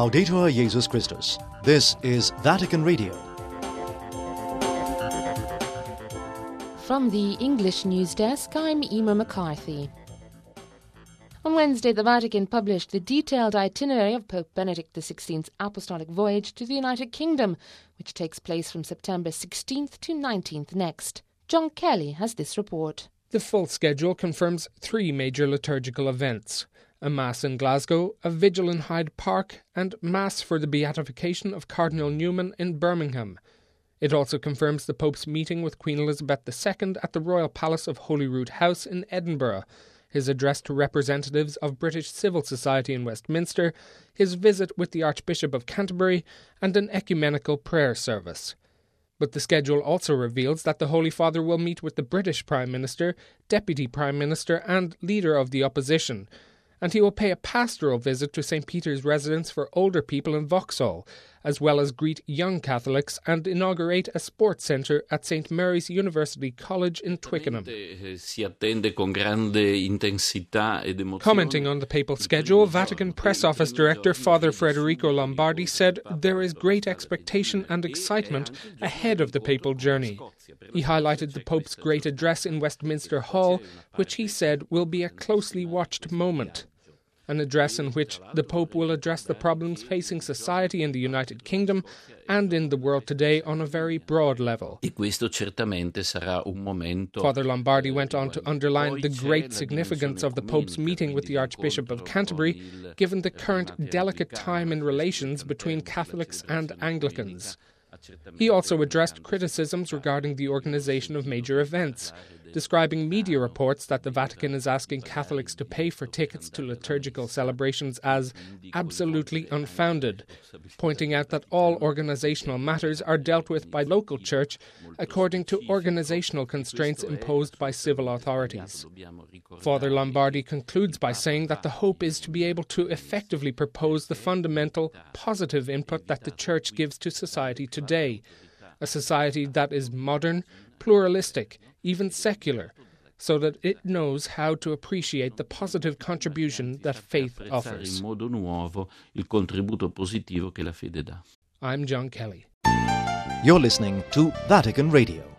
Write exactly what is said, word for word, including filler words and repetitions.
Laudetur Jesus Christus. This is Vatican Radio. From the English news desk, I'm Emma McCarthy. On Wednesday, the Vatican published the detailed itinerary of Pope Benedict the sixteenth's apostolic voyage to the United Kingdom, which takes place from September sixteenth to nineteenth next. John Kelly has this report. The full schedule confirms three major liturgical events: a Mass in Glasgow, a Vigil in Hyde Park, and Mass for the beatification of Cardinal Newman in Birmingham. It also confirms the Pope's meeting with Queen Elizabeth the Second at the Royal Palace of Holyrood House in Edinburgh, his address to representatives of British civil society in Westminster, his visit with the Archbishop of Canterbury, and an ecumenical prayer service. But the schedule also reveals that the Holy Father will meet with the British Prime Minister, Deputy Prime Minister and Leader of the Opposition, and he will pay a pastoral visit to Saint Peter's residence for older people in Vauxhall, as well as greet young Catholics and inaugurate a sports centre at Saint Mary's University College in Twickenham. Commenting on the papal schedule, Vatican Press Office Director Father Federico Lombardi said there is great expectation and excitement ahead of the papal journey. He highlighted the Pope's great address in Westminster Hall, which he said will be a closely watched moment. An address in which the Pope will address the problems facing society in the United Kingdom and in the world today on a very broad level. Father Lombardi went on to underline the great significance of the Pope's meeting with the Archbishop of Canterbury, given the current delicate time in relations between Catholics and Anglicans. He also addressed criticisms regarding the organisation of major events, describing media reports that the Vatican is asking Catholics to pay for tickets to liturgical celebrations as absolutely unfounded, pointing out that all organisational matters are dealt with by local church according to organisational constraints imposed by civil authorities. Father Lombardi concludes by saying that the hope is to be able to effectively propose the fundamental, positive input that the Church gives to society today, a society that is modern, pluralistic, even secular, so that it knows how to appreciate the positive contribution that faith offers. I'm John Kelly. You're listening to Vatican Radio.